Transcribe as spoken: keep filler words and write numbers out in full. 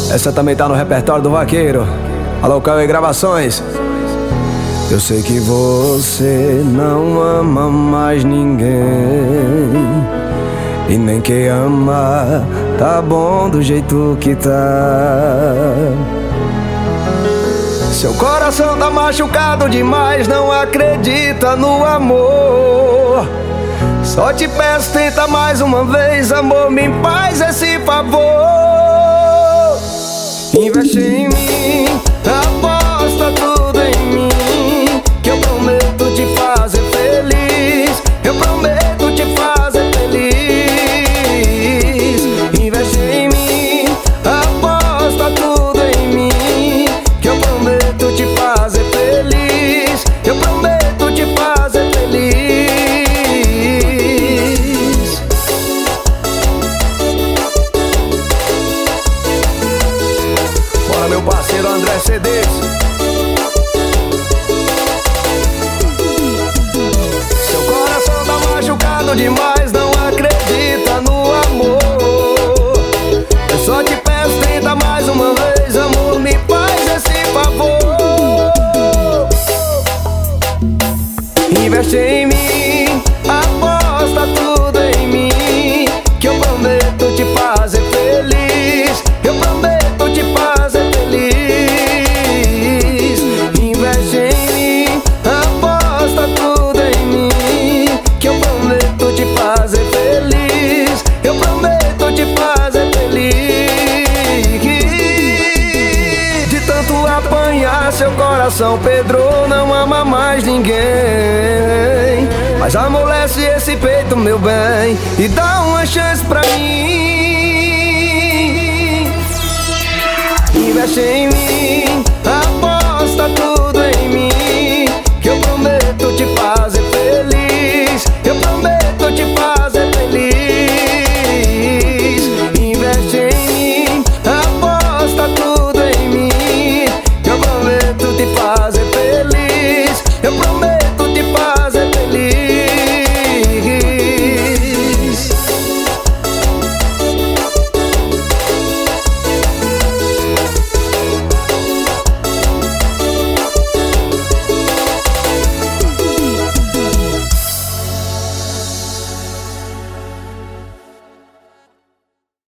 Essa também tá no repertório do vaqueiro. Alô, Cauê Gravações. Eu sei que você não ama mais ninguém, e nem quem ama tá bom do jeito que tá. Seu coração tá machucado demais, não acredita no amor. Só te peço, tenta mais uma vez, amor, me faz esse favor. Investe em mim, aposta tudo em mim, que eu prometo te fazer feliz. Eu prometo te fazer feliz. Investe em mim, aposta tudo em mim, que eu prometo te fazer feliz. Eu prometo te fazer feliz. Bora, meu parceiro André C Ds. Seu coração tá machucado demais, não acredita no amor. Eu só te peço, tenta mais uma vez, amor, me faz esse favor. Investe em mim, aposta tudo em mim, que eu prometo te fazer feliz. Eu prometo te fazer feliz. Investe em mim, aposta tudo em mim, que eu prometo te fazer feliz. Eu prometo te fazer feliz. De tanto apanhar seu coração, Pedro não ama mais ninguém. Mas amolece esse peito, meu bem, e dá uma chance pra mim. Investe em mim, aposta tudo